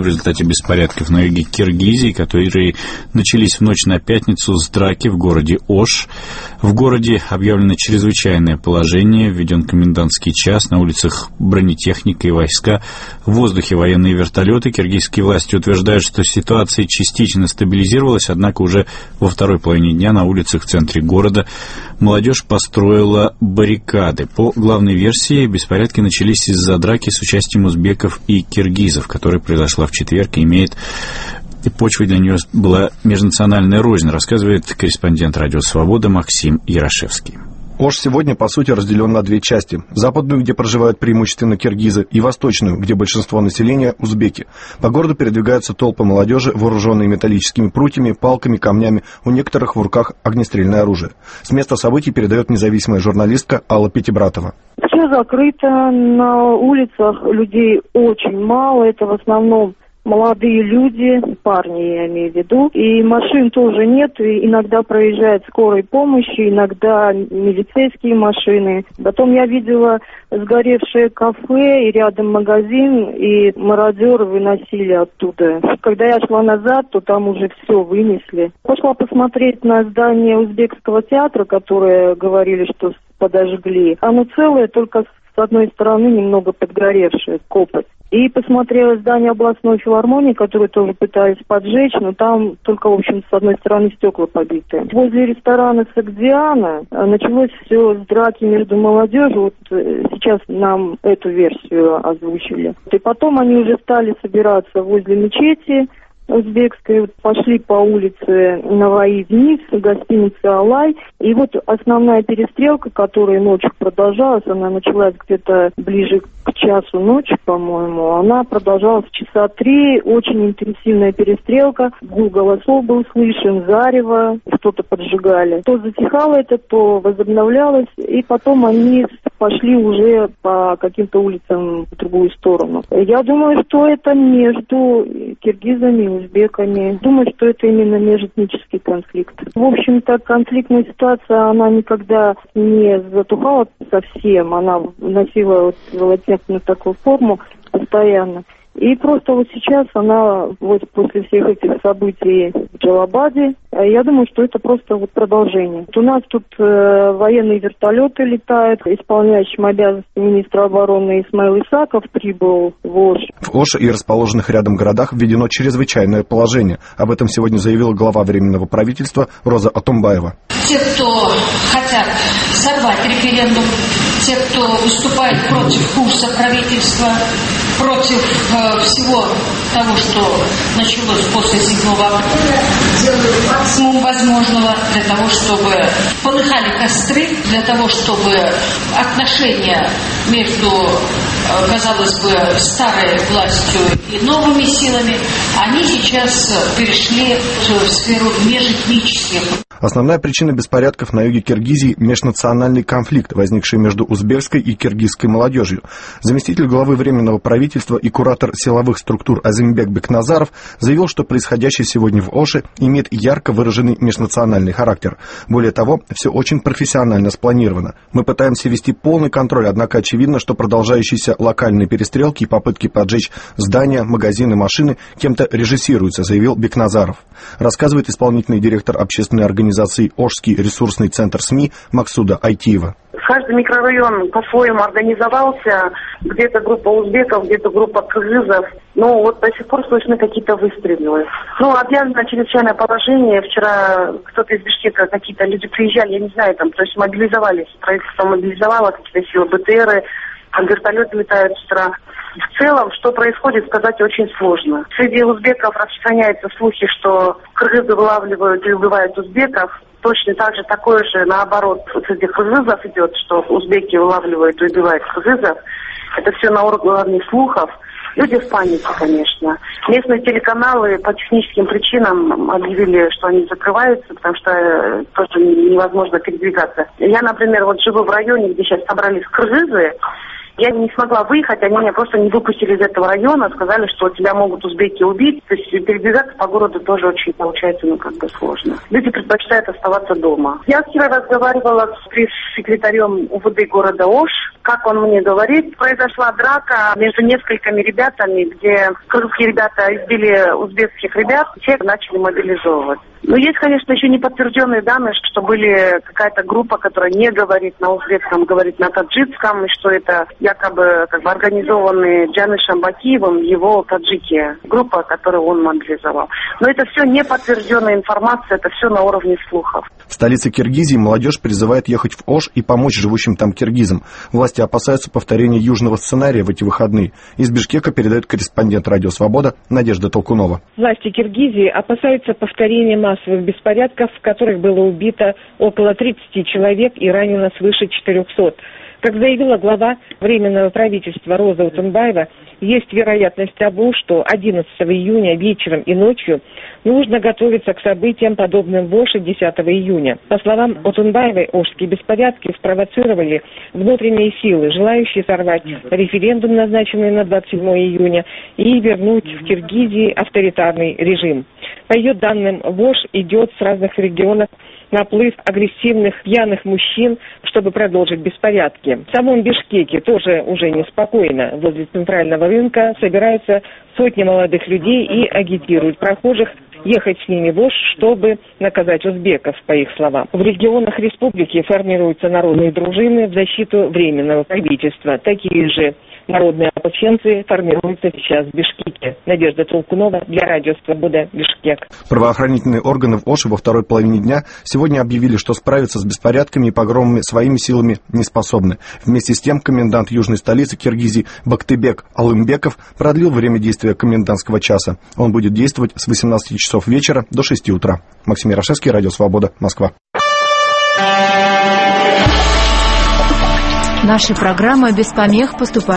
в результате беспорядков на юге Киргизии, которые начались в ночь на пятницу с драки в городе Ош. В городе объявлено чрезвычайное положение, введен комендантский час, на улицах бронетехника и войска, в воздухе военные вертолеты. Киргизские власти утверждают, что ситуация частично стабилизировалась, однако уже во второй половине дня на улицах в центре города молодежь построила баррикады. По главной версии, беспорядки начались из-за драки с участием узбеков и киргизов, которая произошла в четверг и имеет почвой для нее была межнациональная рознь, рассказывает корреспондент «Радио Свобода» Максим Ярошевский. Ош сегодня, по сути, разделен на две части. Западную, где проживают преимущественно киргизы, и восточную, где большинство населения – узбеки. По городу передвигаются толпы молодежи, вооруженные металлическими прутьями, палками, камнями, у некоторых в руках огнестрельное оружие. С места событий передает независимая журналистка Алла Пятибратова. Все закрыто, на улицах людей очень мало, это в основном молодые люди, парни я имею в виду, и машин тоже нет, и иногда проезжает скорой помощи, иногда милицейские машины. Потом я видела сгоревшее кафе и рядом магазин, и мародеры выносили оттуда. Когда я шла назад, то там уже все вынесли. Пошла посмотреть на здание узбекского театра, которое говорили, что подожгли. Оно целое, только с одной стороны немного подгоревшее, копоть. И посмотрела здание областной филармонии, которое тоже пытались поджечь, но там только, в общем, с одной стороны стекла побиты. Возле ресторана «Сагдиана» началось все с драки между молодежью. Вот сейчас нам эту версию озвучили. И потом они уже стали собираться возле мечети узбекской, пошли по улице Наваи вниз, гостиница «Алай». И вот основная перестрелка, которая ночью продолжалась, она началась где-то ближе к часу ночи, по-моему, она продолжалась часа 3, очень интенсивная перестрелка, гул голосов был слышен, зарево, что-то поджигали. То затихало это, то возобновлялось, и потом они пошли уже по каким-то улицам в другую сторону. Я думаю, что это между киргизами и узбеками. Думаю, что это именно межэтнический конфликт. В общем-то, конфликтная ситуация, она никогда не затухала совсем. Она носила такую форму постоянно. И просто вот сейчас она, вот после всех этих событий в Джалабаде, я думаю, что это просто вот продолжение. У нас тут военные вертолеты летают, исполняющим обязанности министра обороны Исмаил Исаков прибыл в Ош. В Оше и расположенных рядом городах введено чрезвычайное положение. Об этом сегодня заявила глава Временного правительства Роза Атумбаева. Те, кто хотят сорвать референдум, те, кто выступает против курса правительства, против всего того, что началось после 7 апреля, делают максимум возможного для того, чтобы полыхали костры, для того, чтобы отношения между, казалось бы, старой властью и новыми силами, они сейчас перешли в сферу межэтнических. Основная причина беспорядков на юге Киргизии – межнациональный конфликт, возникший между узбекской и киргизской молодежью. Заместитель главы Временного правительства и куратор силовых структур Азимбек Бекназаров заявил, что происходящее сегодня в Оше имеет ярко выраженный межнациональный характер. Более того, все очень профессионально спланировано. Мы пытаемся вести полный контроль, однако очевидно, что продолжающиеся локальные перестрелки и попытки поджечь здания, магазины, машины кем-то режиссируются, заявил Бекназаров. Рассказывает исполнительный директор общественной организации Ошский ресурсный центр СМИ Максуда Айтиева. Каждый микрорайон по-своему организовался. Где-то группа узбеков, где-то группа кыргызов. Но вот до сих пор слышны какие-то выстрелы. Объявлено чрезвычайное положение. Вчера кто-то из Бишкека, какие-то люди приезжали, я не знаю, там, то есть мобилизовались. Правительство мобилизовало какие-то силы БТРы, вертолеты летают с утра. В целом, что происходит, сказать очень сложно. Среди узбеков распространяются слухи, что кыргызы вылавливают и убивают узбеков. Точно так же, такое же, наоборот, среди кыргызов идет, что узбеки вылавливают и убивают кыргызов. Это все на уровне слухов. Люди в панике, конечно. Местные телеканалы по техническим причинам объявили, что они закрываются, потому что просто невозможно передвигаться. Я, например, живу в районе, где сейчас собрались кыргызы, Я не смогла выехать, они меня просто не выпустили из этого района, сказали, что тебя могут узбеки убить. То есть передвигаться по городу тоже очень получается, сложно. Люди предпочитают оставаться дома. Я вчера разговаривала с пресс-секретарем УВД города Ош. Как он мне говорит, произошла драка между несколькими ребятами, где кыргызские ребята избили узбекских ребят, те начали мобилизовывать. Но есть, конечно, еще не подтвержденные данные, что были какая-то группа, которая не говорит на узбекском, говорит на таджикском, и что это якобы организованные Джанышем Бакиевым его таджики, группа, которую он мобилизовал. Но это все не подтвержденная информация, это все на уровне слухов. В столице Киргизии молодежь призывает ехать в Ош и помочь живущим там киргизам. Власти опасаются повторения южного сценария в эти выходные. Из Бишкека передает корреспондент «Радио Свобода» Надежда Толкунова. Власти Киргизии опасаются повторения массовых беспорядков, в которых было убито около 30 человек и ранено свыше 400. Как заявила глава Временного правительства Роза Утунбаева, есть вероятность того, что 11 июня вечером и ночью нужно готовиться к событиям, подобным в Оше 10 июня. По словам Утунбаевой, ошские беспорядки спровоцировали внутренние силы, желающие сорвать референдум, назначенный на 27 июня, и вернуть в Киргизии авторитарный режим. По ее данным, в Ош идет с разных регионов наплыв агрессивных пьяных мужчин, чтобы продолжить беспорядки. В самом Бишкеке тоже уже неспокойно. Возле центрального рынка собираются сотни молодых людей и агитируют прохожих ехать с ними в Ош, чтобы наказать узбеков, по их словам. В регионах республики формируются народные дружины в защиту Временного правительства. Такие же народные ополченцы формируются сейчас в Бишкеке. Надежда Толкунова для Радио Свобода, Бишкек. Правоохранительные органы в Оше во второй половине дня сегодня объявили, что справиться с беспорядками и погромами своими силами не способны. Вместе с тем комендант южной столицы Киргизии Бактыбек Алымбеков продлил время действия комендантского часа. Он будет действовать с 18 часов вечера до 6 утра. Максим Ярошевский, Радио Свобода, Москва. Наши программы без помех поступают.